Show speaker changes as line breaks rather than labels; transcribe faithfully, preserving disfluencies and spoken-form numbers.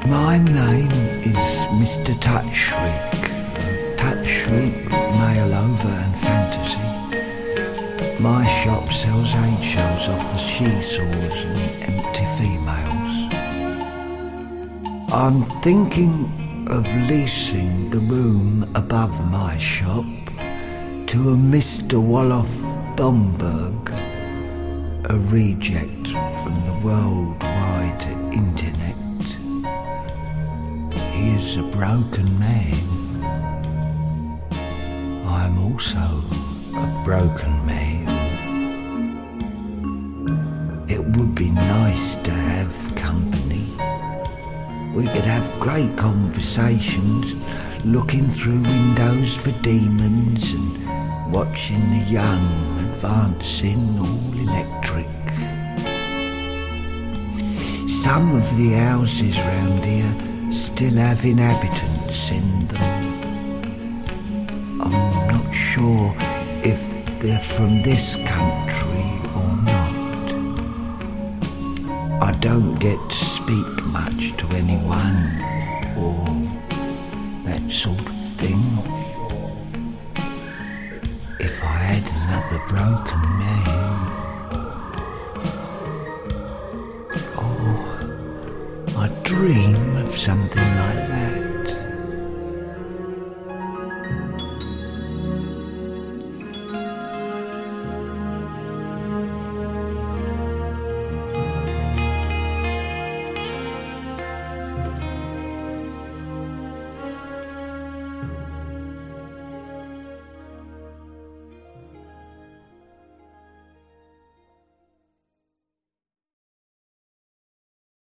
My name is Mister Touchshriek. Touchshriek, Mail Over and Fantasy. My shop sells eggshells off the she-saws and empty females. I'm thinking of leasing the room above my shop to a Mister Wolof Domberg, a reject from the worldwide internet. He is a broken man. I'm also a broken man. It would be nice to have company. We could have great conversations, looking through windows for demons and watching the young advancing all electric. Some of the houses round here still have inhabitants in them. I'm not sure if they're from this country or not. I don't get to speak much to anyone or that sort of thing. If I had another broken man, oh, I dream of something like that.